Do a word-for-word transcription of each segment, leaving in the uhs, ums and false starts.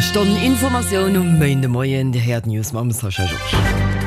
Eine Stunde Information um meine Moyen, der Herd News, Mama Sascha George.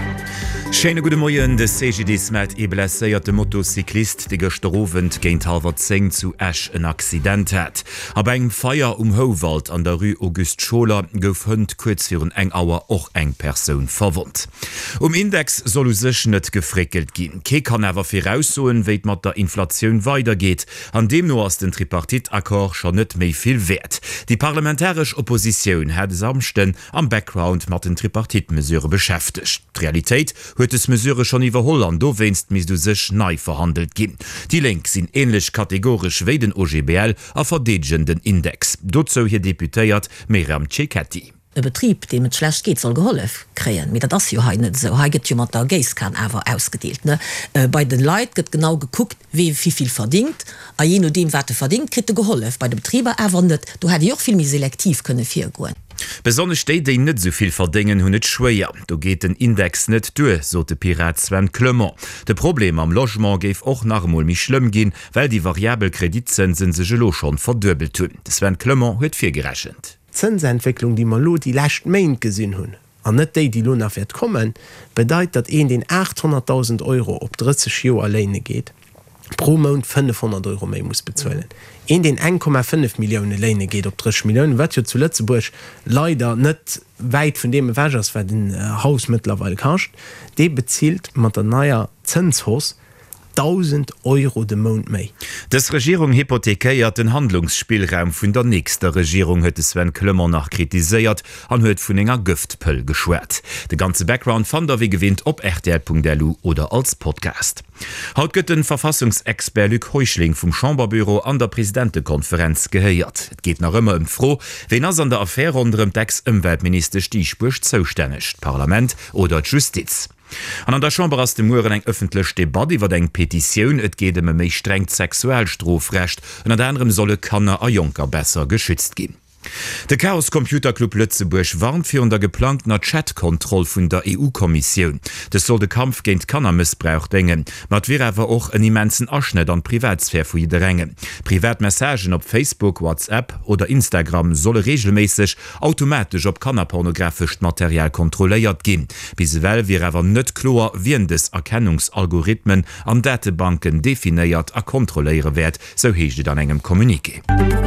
Schöne gute Morgen, der C G D Smet e blessierte Motocyklist, der gestern Abend gegen Halvard Zeng zu Asch ein Accident hat. Aber ein Feier um Howald an der Rue August Scholer gouf Hund kurz für ein eng Auer auch eng Person verwundt. Um Index soll es sich nicht gefrickelt gehen. Ke kann aber voraussagen, wie mit der Inflation weitergeht. An dem nur aus den Tripartit-Akkor schon nicht mehr viel wert. Die parlamentarische Opposition hat samsten am Background mit den Tripartit-Mesuren beschäftigt. Die Realität huet es Mesure schon iwwerholl an do wennst mis du sech nei verhandelt gin. Die Link sinn ähnlich kategorisch wéi den O G B L a verdegenden Index. Dozo hier deputéiert Miriam Cecchetti. E Betrieb, dem et schlecht geht, soll geholf kreen. Mit das jo net so haget jo mat der Geis kann awer ausgedeelt. Ne? Äh, bei den Leiit gëtt genau geguckt, wie wieviel verdient, a je no dem wat verdient, krit geholf. Bei de Betrieber erwandet, du hätte auch viel mi selektiv könne fir goen. Besonders steht de net soviel verdingen hun net schwéier. Du geht den Index net due, so de Pirat Sven Klmmer. De Problem am Logement geif och nachmol mich schlimm gin, weil die variabel Kreditzinsen se gelo schon verdurbelt hun. Sven Klmmer huet fir gerechnet. Zinsentwicklung, die man lo die lächt Main gesinn hun. An net déi die Lohnnerwert kommen, bedeit dat een den achthunderttausend Euro op dreißig Jo alleine geht. Pro Monat fünfhundert Euro mehr muss bezahlen. In den eins Komma fünf Millionen Leine geht op dreißig Millionen, was ja zu Lützeburg leider nicht weit von dem Wäschers, was den äh, Haus mittlerweile kascht. Der bezielt mit der neuen Zinshaus tausend Euro de Monat mehr. Das Regierung hypothekéiert den Handlungsspielraum vun der nächster Regierung huet Sven Klmmer nach kritisiert an huet vun enger Giftpöll geschwert. De ganze Background fand er wie gewinnt op R T L punkt D L oder als Podcast. Haut gëtt den Verfassungsexpert Luc Heuchling vom Chamberbüro an der Präsidentenkonferenz geheiert. Et geht nach immer um froh, wen ass an der Affäre unter dem Text Umweltminister Stichbusch zoustännech, Parlament oder Justiz. An an der Chamber ass dem Muren eng öffentlich Debatte iwwer eng Petiioun, et geht em méi streng Sexualstrofrecht an an anderem solle Kanner a Junker besser geschützt gin. De Chaos Computerclub Lützeburg warnt fir der geplanter Chatkontroll vun der E U-Kommission. Das soll de Kampf géint Kannermissbrauch dengen, mat wie awer och en immensen Aschnitt an Privatsphäre vu jede Ränge. Privatmessagen op Facebook, WhatsApp oder Instagram solle regelmäßig automatisch op kannerpornografisch Material kontrolléiert gin. Biswell wie awer net klar wien des Erkennungsalgorithmen an Datenbanken definiiert a kontroléiere werd, so heecht an engem Kommuniqué.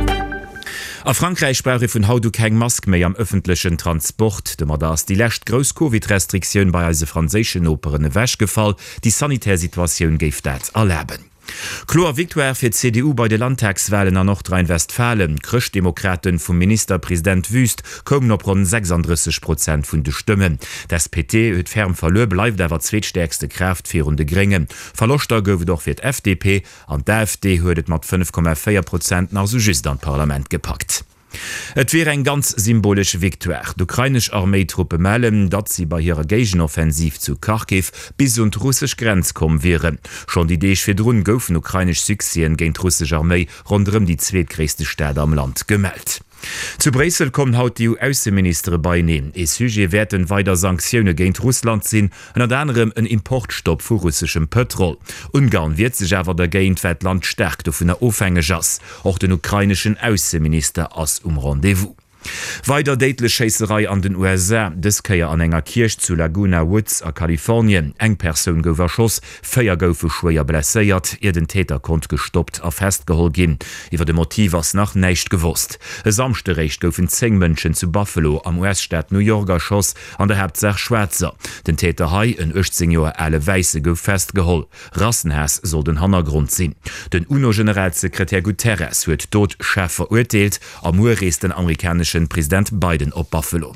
A Frankreich sprach vun haut du keng Mask méi am öffentlichen Transport, de mat ass die lächt Gros Covid-Restriktionun bei eise franzéschen Operen wäsch gefall, die Sanitärsituatioun géif dat erläben. Chlor Victoire fir C D U bei de Landtagswahlen an Nordrhein-Westfalen. Christdemokraten vum Ministerpräsident Wüst kommen op rund sechsunddreißig Prozent vun de Stimmen. Das P T huet ferm verlö bleibt awer zweetstärkste Kraft fir runde Gringen. Verlochter gowe doch fir d F D P an der F D huet mat fünf Komma vier Prozent nach so just an Parlament gepackt. Et wäre ein ganz symbolisch Viktoire. D'ukrainisch Armeetruppe melden, dat sie bei ihrer Gegenoffensiv zu Kharkiv bis und russisch Grenz kommen wären. Schon die Idee fir run goufen ukrainisch Suksien gegen russisch Armee rundum die zweetgrößte Städte am Land gemeldet. Zu Brüssel kommen haut die E U-Außenminister beinehmen. E Sujet werden weiter Sanktionen gegen Russland sinn, unter anderem ein Importstopp für russischem Petrol. Ungarn wird sich aber dagegen das Land stärkt auf einer Aufhängejass. Auch den ukrainischen Außenminister als um Rendezvous. Weiter deitle Scheisserei an den U S A, des keier an enger Kirch zu Laguna Woods a Kalifornien. Eng Person gouf erschoss, Féier goufe schwéier blesséiert, ihr den Täter kont gestoppt a festgehol gin. Iwer de Motiv ass nach neicht gewusst. E samsterecht goufen zehn Mënschen zu Buffalo am U S-Staat New Yorker schoss an der Hauptsache Schwärzer. Den Täter Hai, en achtzehn Joer alle Weise gouf festgeholl. Rassenhäs soll den Hannergrund sinn. Den UNO-Generalsekretär Guterres huet dort Chef verurteilt, am Urees den amerikanischen Präsident Biden op Buffalo.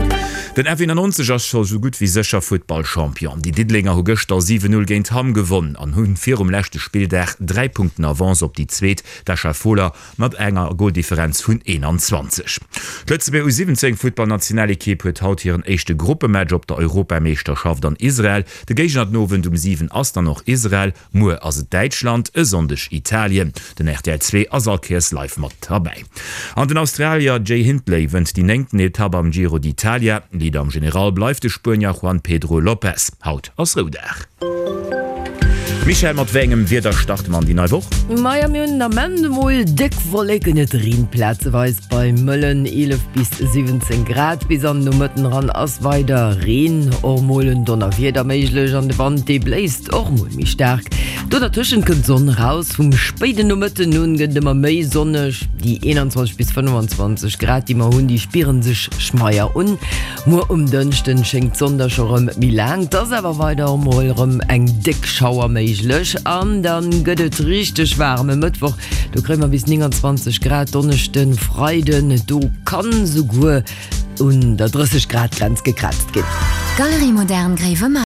Den F neunzig ist schon so gut wie sicher Football-Champion. Die Diddlinger haben gestern sieben null gegen Hamm gewonnen. An hun vier um letzte Spieltag drei Punkten Avance auf die Zweit, der Schafola mit enger Goaldifferenz von einundzwanzig. Die letzte U siebzehn Football-Nationalequipe hat heute ihren ersten Gruppenmatch auf der Europameisterschaft an Israel. Der Gegner hat Novent um sieben ist dann noch Israel, nur also Deutschland, sondisch Italien. Den R T L zwei Azalkers live mit dabei. An den Australier Jay Hindley wennt die neunte Etappe am Giro d'Italia. Lieder am General bleibt der Spanier Juan Pedro Lopez. Haut aus Roudach. Michael mat wégem wie der Startmann die Neuwoch. Meier am Mandemoul dick verlegene Rienplätze weis bei Mëllen elf bis siebzehn Grad bis an no Mëtten ran ass weiter Reen Ormolen donner wieder méiglech an de Wand de bläist och mo mi stark. Do dertschen kënnt sonn raus vum speden no Mëtte nun gët immer méi sonnech die einundzwanzig bis fünfundzwanzig Grad die ma hunn die spieren sech schmeier un Mo um dënchten schenkt sondercherem mi lang das awer weiter molrem eng dick Schauer méiglech an dann gëtt richtig warme Mittwoch du krimmer bis neunundzwanzig Grad donnechten Freuden du kann so gu und der dreißig Grad Grenz gekratzt gin. Galerie modern Greve